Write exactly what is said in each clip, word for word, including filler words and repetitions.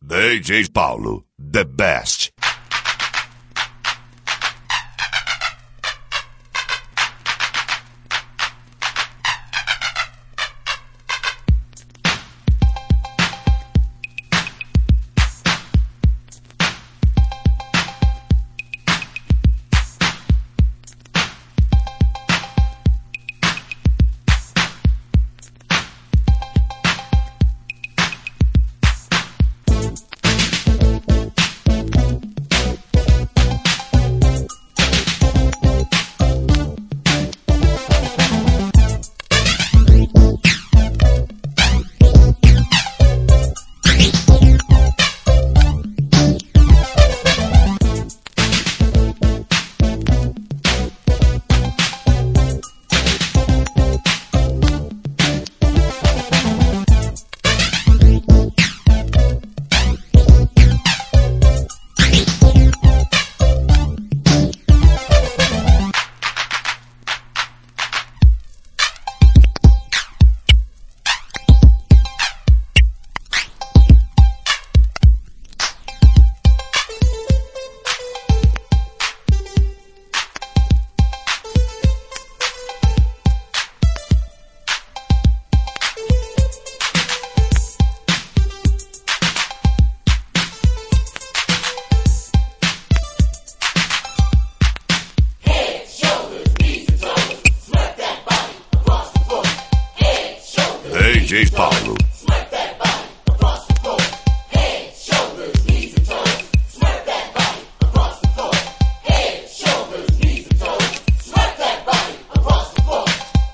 D J Paulo, the best. D J Paulo. Smack that body across the floor. Head, shoulders, knees and toes. Smack that body across the floor. Head, shoulders, knees and toes. Smack that body across the floor.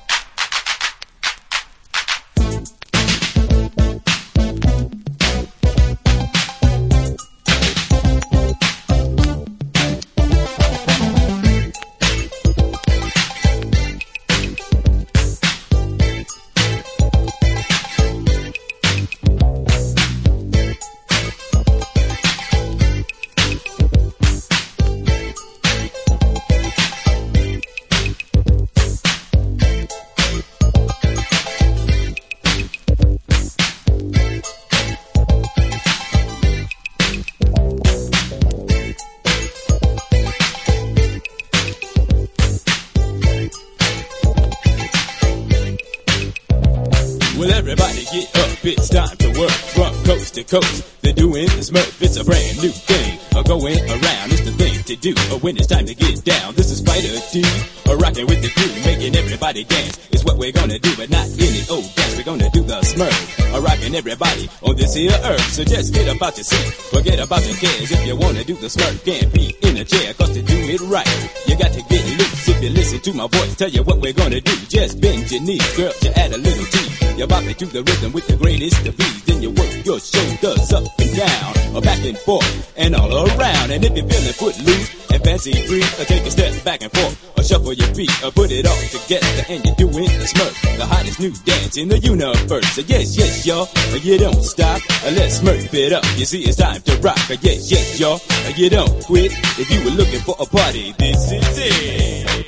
Well, everybody get up, it's time to work from coast to coast. They're doing the Smurf, it's a brand new thing. Uh, going around, it's the thing to do. Uh, when it's time to get down, this is Spider D. Uh, rocking with the crew, making everybody dance. It's what we're gonna do, but not any old dance. We're gonna do the Smurf, uh, rocking everybody on this here earth. So just get about your seat, forget about your cares. If you wanna do the Smurf, can't be in a chair, cause to do it right, you got to get loose. If you listen to my voice, tell you what we're gonna do. Just bend your knees, girl, you add a little tease. You bop it to the rhythm with the greatest of ease. Then you work your shoulders up and down, or back and forth, and all around. And if you're feeling footloose and fancy free, or take a step back and forth, or shuffle your feet, or put it all together, and you're doing the Smurf, the hottest new dance in the universe. So yes, yes, y'all, you don't stop. Let's Smurf it up. You see, it's time to rock. Yes, yes, y'all, you don't quit. If you were looking for a party, this is it.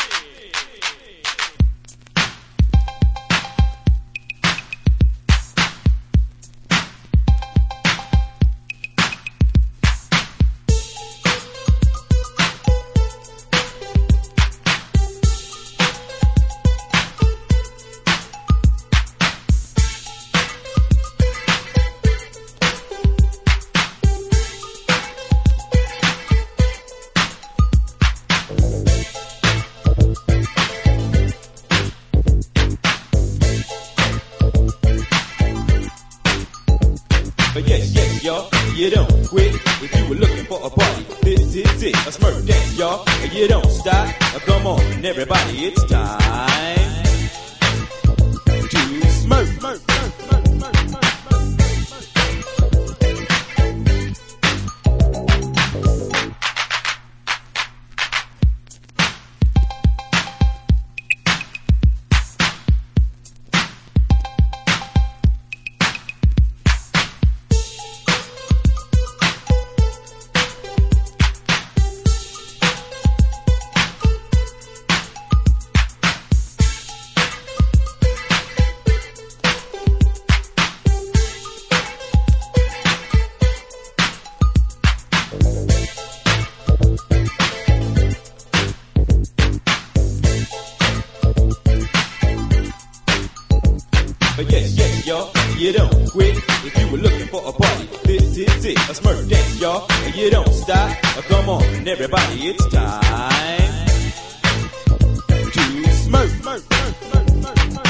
But yes, yes, y'all, you don't quit. If you were looking for a party, this is it. A Smurf dance, y'all, you don't stop. Come on, everybody, it's time to Smurf, Smurf, Smurf, Smurf, Smurf, Smurf. you don't quit. If you were looking for a party, this is it. A Smurf dance, y'all, and you don't stop. Come on, everybody, it's time to Smurf, Smurf, Smurf, Smurf, Smurf, Smurf.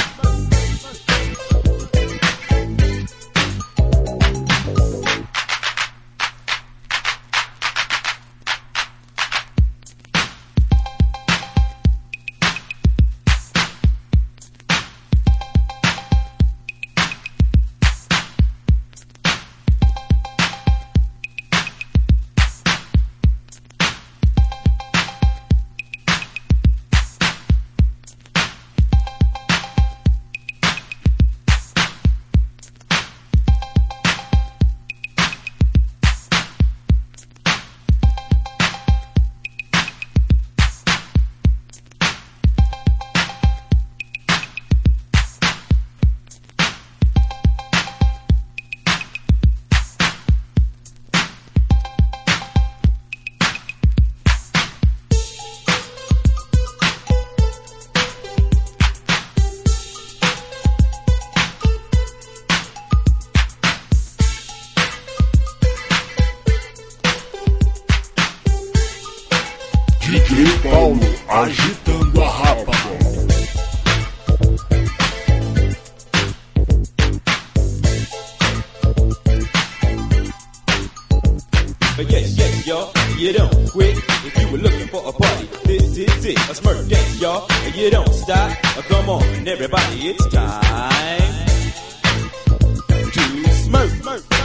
D J Paulo agitando a rapa. Yes, yes, y'all, you don't quit. If you were looking for a party, this is it. A Smurf dance, y'all, and you don't stop. Come on, everybody, it's time to Smurf, Smurf.